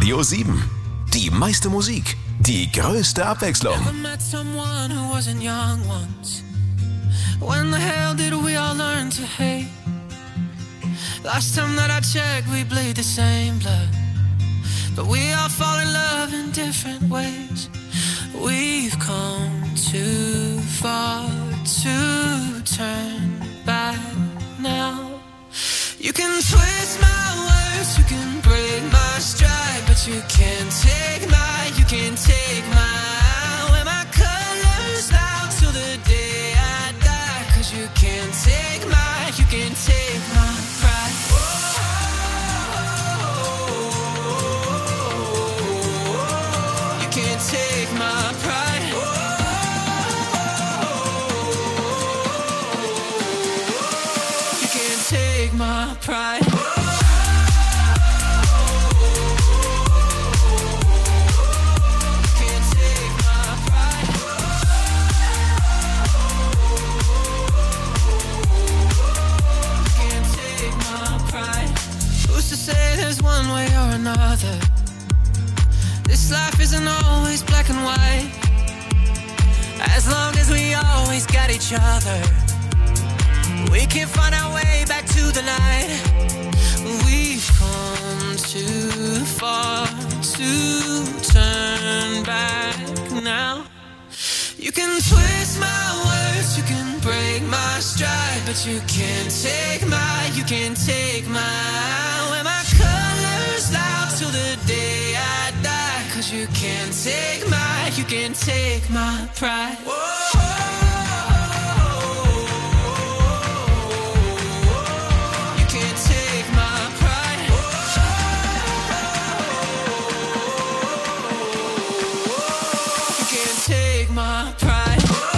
Radio 7. Die meiste Musik, die größte Abwechslung. Never met someone who wasn't young once. When the hell did we all learn to hate? Last time that I checked, we bleed the same blood. But we all fall in love in different ways. We've come too far to turn back now. You can twist my words, you can break my stride, but you can't take my, wear my colors out till the day I die. Cause you can't take my pride. You can't take my pride. You can't take my pride. One way or another, this life isn't always black and white. As long as we always got each other, we can find our way back to the light. We've come too far to turn back now. You can twist my words, you can break my stride, but you can't take my, wear my colors out till the day I die. Cause you can't take my pride. You can't take my pride. You can't take my pride.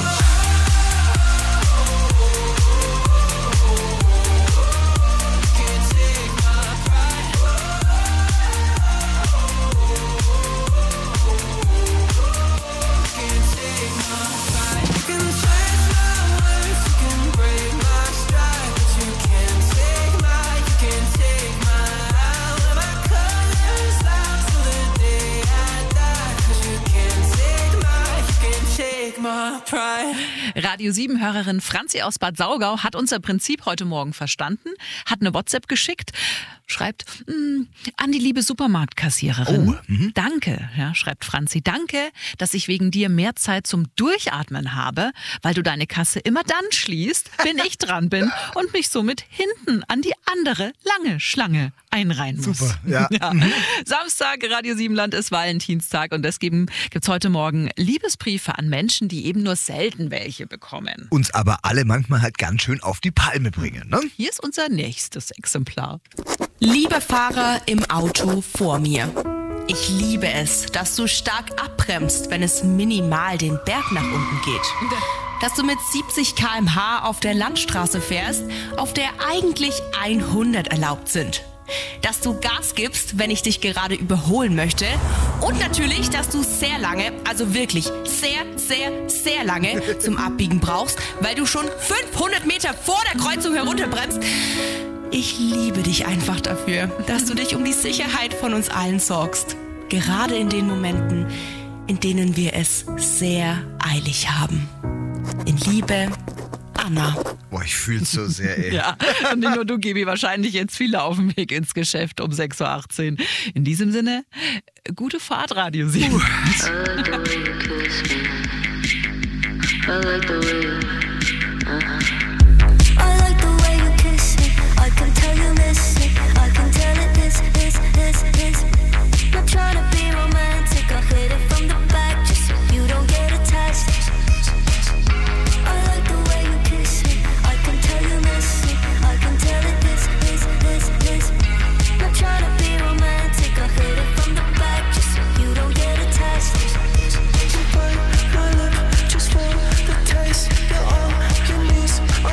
Radio 7-Hörerin Franzi aus Bad Saugau hat unser Prinzip heute Morgen verstanden, hat eine WhatsApp geschickt, schreibt, an die liebe Supermarktkassiererin. Danke, ja, schreibt Franzi, danke, dass ich wegen dir mehr Zeit zum Durchatmen habe, weil du deine Kasse immer dann schließt, wenn ich dran bin und mich somit hinten an die andere lange Schlange einreihen muss. Super, ja. Samstag, Radio 7 Land ist Valentinstag und deswegen gibt's heute Morgen Liebesbriefe an Menschen, die eben nur selten welche bekommen. Uns aber alle manchmal halt ganz schön auf die Palme bringen, ne? Hier ist unser nächstes Exemplar. Lieber Fahrer im Auto vor mir. Ich liebe es, dass du stark abbremst, wenn es minimal den Berg nach unten geht. Dass du mit 70 km/h auf der Landstraße fährst, auf der eigentlich 100 erlaubt sind. Dass du Gas gibst, wenn ich dich gerade überholen möchte. Und natürlich, dass du sehr lange, also wirklich sehr lange zum Abbiegen brauchst, weil du schon 500 Meter vor der Kreuzung herunterbremst. Ich liebe dich einfach dafür, dass du dich um die Sicherheit von uns allen sorgst. Gerade in den Momenten, in denen wir es sehr eilig haben. In Liebe, Anna. Boah, ich fühl's so sehr, ey. Ja, und nicht nur du, Gibi, wahrscheinlich jetzt viele auf dem Weg ins Geschäft um 6.18 Uhr. In diesem Sinne, gute Fahrt, Radio 7. I like the way you kiss me. I like the way you... I like the way you kiss me. I can tell you miss me. I can tell it this. Not trying to be romantic. I'll hit it from the back just so you don't get attached. I like the way you kiss me. I can tell you miss me. I can tell it this. Not trying to be romantic. I'll hit it from the back just so you don't get attached. You bite my lip just for the taste. You're all you need.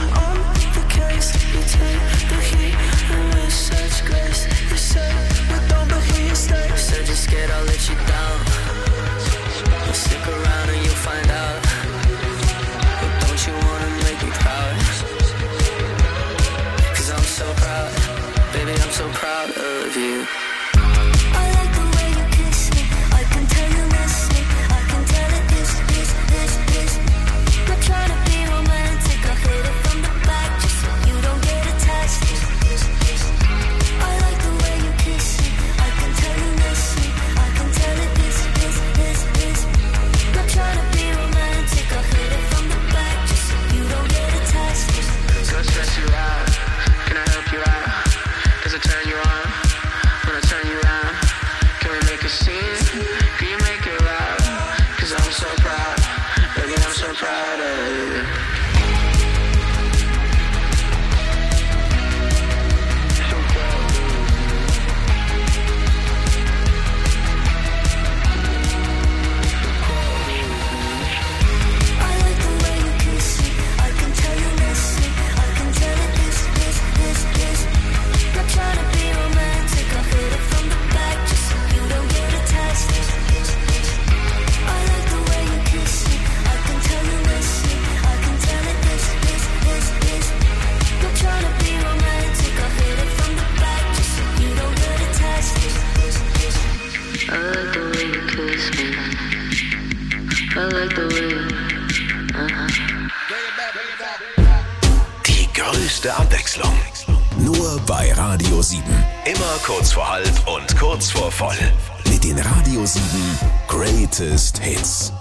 größte Abwechslung. Nur bei Radio 7. Immer kurz vor halb und kurz vor voll. Mit den Radio 7 Greatest Hits.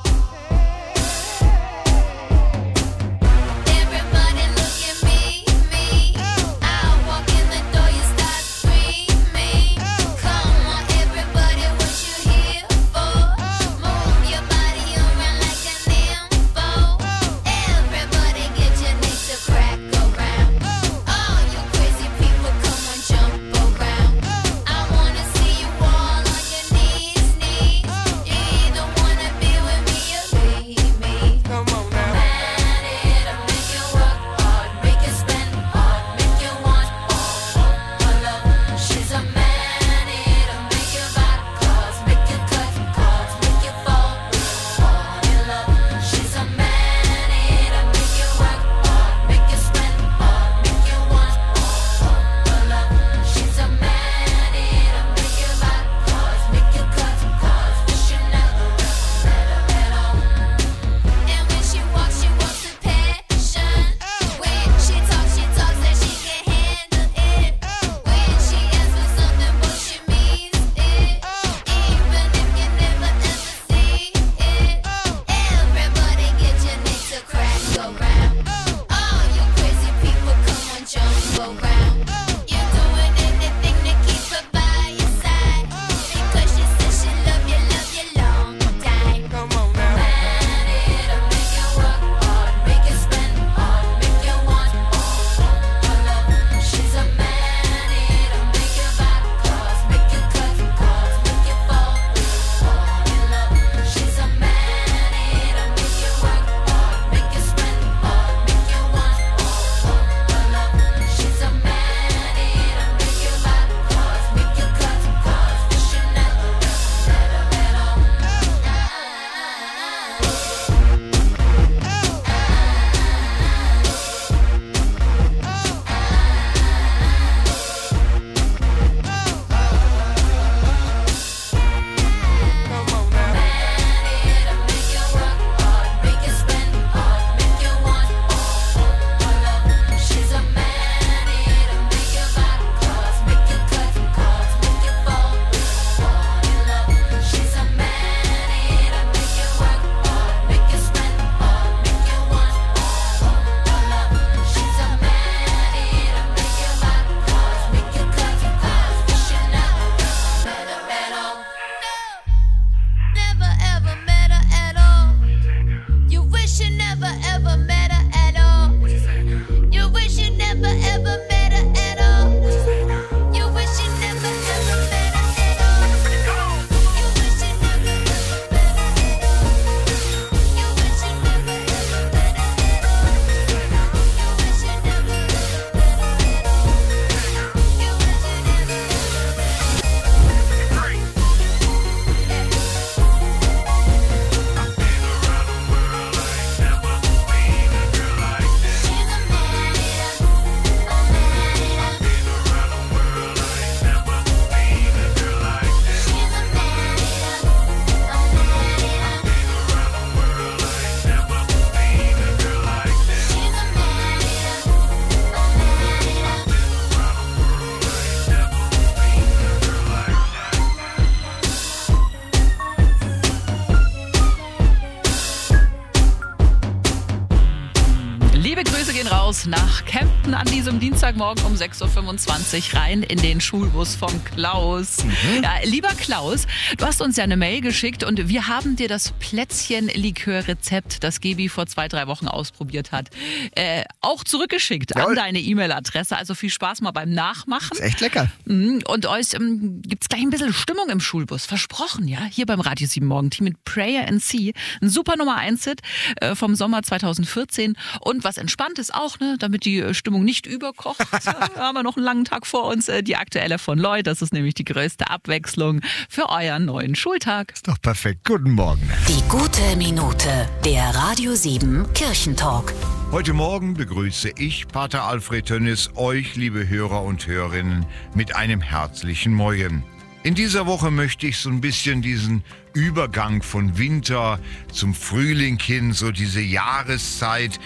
Nach Kempten an diesem Dienstagmorgen um 6.25 Uhr rein in den Schulbus von Klaus. Ja, lieber Klaus, du hast uns ja eine Mail geschickt und wir haben dir das Plätzchen-Likör-Rezept, das Gebi vor 2-3 Wochen ausprobiert hat, auch zurückgeschickt an deine E-Mail-Adresse. Also viel Spaß mal beim Nachmachen. Ist echt lecker. Und euch gibt es gleich ein bisschen Stimmung im Schulbus. Versprochen, ja? Hier beim Radio 7 Morgen-Team mit Prayer and See. Ein super Nummer 1-Hit vom Sommer 2014. Und was entspannt ist auch, ne, damit die Stimmung nicht überkocht. Haben wir noch einen langen Tag vor uns. Die aktuelle von Lloyd. Das ist nämlich die größte Abwechslung für euren neuen Schultag. Ist doch perfekt. Guten Morgen. Die gute Minute, der Radio 7 Kirchentalk. Heute Morgen begrüße ich, Pater Alfred Tönnis, euch, liebe Hörer und Hörerinnen, mit einem herzlichen Morgen. In dieser Woche möchte ich so ein bisschen diesen Übergang von Winter zum Frühling hin, so diese Jahreszeit,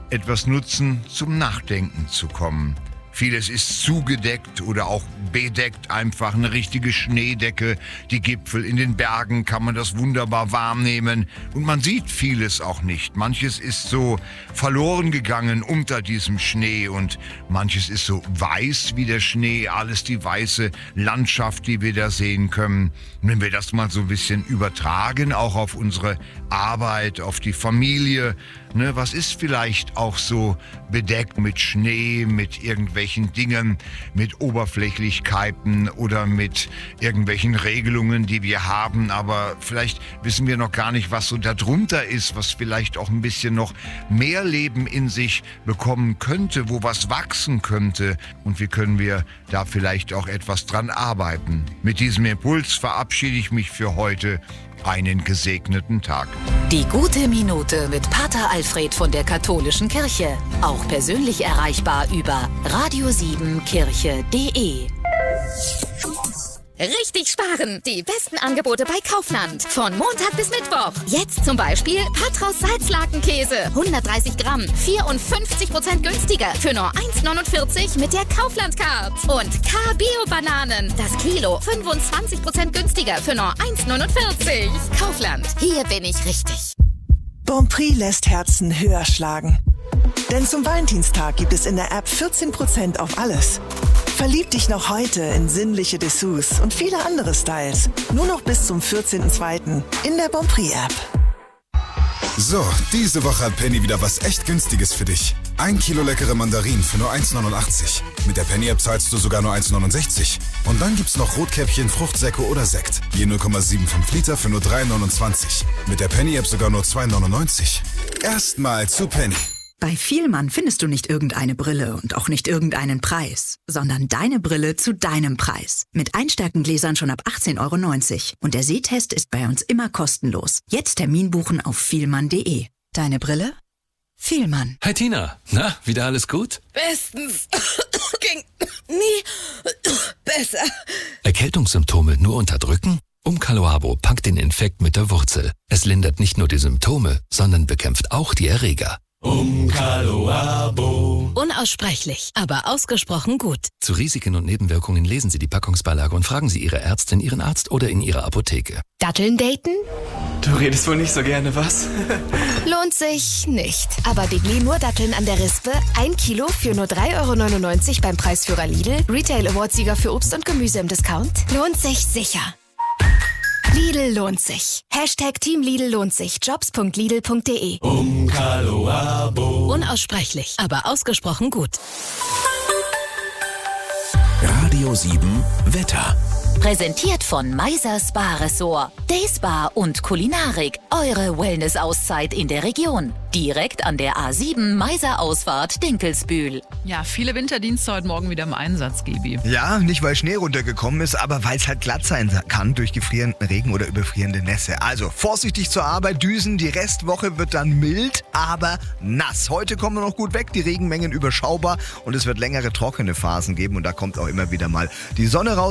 etwas nutzen, zum Nachdenken zu kommen. Vieles ist zugedeckt oder auch bedeckt, einfach eine richtige Schneedecke. Die Gipfel in den Bergen kann man das wunderbar wahrnehmen und man sieht vieles auch nicht. Manches ist so verloren gegangen unter diesem Schnee und manches ist so weiß wie der Schnee, alles die weiße Landschaft, die wir da sehen können. Und wenn wir das mal so ein bisschen übertragen, auch auf unsere Arbeit, auf die Familie, ne, was ist vielleicht auch so bedeckt mit Schnee, mit irgendwelchen Dingen, mit Oberflächlichkeiten oder mit irgendwelchen Regelungen, die wir haben, aber vielleicht wissen wir noch gar nicht, was so darunter ist, was vielleicht auch ein bisschen noch mehr Leben in sich bekommen könnte, wo was wachsen könnte und wie können wir da vielleicht auch etwas dran arbeiten. Mit diesem Impuls verabschiede ich mich für heute. Einen gesegneten Tag. Die gute Minute mit Pater Alfred von der Katholischen Kirche. Auch persönlich erreichbar über radio7kirche.de. Richtig sparen! Die besten Angebote bei Kaufland. Von Montag bis Mittwoch. Jetzt zum Beispiel Patraus Salzlakenkäse. 130 Gramm. 54% günstiger. Für nur 1,49 mit der Kaufland-Card. Und K-Bio-Bananen. Das Kilo. 25% günstiger. Für nur 1,49. Kaufland. Hier bin ich richtig. Bonprix lässt Herzen höher schlagen. Denn zum Valentinstag gibt es in der App 14% auf alles. Verlieb dich noch heute in sinnliche Dessous und viele andere Styles. Nur noch bis zum 14.02. in der Bonprix-App. So, diese Woche hat Penny wieder was echt Günstiges für dich. 1 Kilo leckere Mandarinen für nur 1,89. Mit der Penny-App zahlst du sogar nur 1,69. Und dann gibt's noch Rotkäppchen, Fruchtsäcke oder Sekt. Je 0,75 Liter für nur 3,29. Mit der Penny-App sogar nur 2,99. Erstmal zu Penny. Bei Vielmann findest du nicht irgendeine Brille und auch nicht irgendeinen Preis, sondern deine Brille zu deinem Preis. Mit Einstärkengläsern schon ab 18,90 € und der Sehtest ist bei uns immer kostenlos. Jetzt Termin buchen auf vielmann.de. Deine Brille? Vielmann. Hi Tina, na, wieder alles gut? Bestens. Ging nie besser. Erkältungssymptome nur unterdrücken? Umcaloabo packt den Infekt mit der Wurzel. Es lindert nicht nur die Symptome, sondern bekämpft auch die Erreger. Umcaloabo. Unaussprechlich, aber ausgesprochen gut. Zu Risiken und Nebenwirkungen lesen Sie die Packungsbeilage und fragen Sie Ihre Ärztin, Ihren Arzt oder in Ihrer Apotheke. Datteln daten? Du redest wohl nicht so gerne, was? Lohnt sich nicht. Aber Bigli nur Datteln an der Rispe. 1 Kilo für nur 3,99 € beim Preisführer Lidl. Retail Award-Sieger für Obst und Gemüse im Discount. Lohnt sich sicher. Lidl lohnt sich. Hashtag Team Lidl lohnt sich. Jobs.lidl.de. Umcaloabo. Unaussprechlich, aber ausgesprochen gut. Radio 7 Wetter. Präsentiert von Meiser Spa Resort. Dayspa und Kulinarik. Eure Wellness-Auszeit in der Region. Direkt an der A7 Meiser Ausfahrt Dinkelsbühl. Ja, viele Winterdienste heute Morgen wieder im Einsatz, Gibi. Ja, nicht weil Schnee runtergekommen ist, aber weil es halt glatt sein kann durch gefrierenden Regen oder überfrierende Nässe. Also vorsichtig zur Arbeit düsen. Die Restwoche wird dann mild, aber nass. Heute kommen wir noch gut weg, die Regenmengen überschaubar und es wird längere trockene Phasen geben und da kommt auch immer wieder mal die Sonne raus.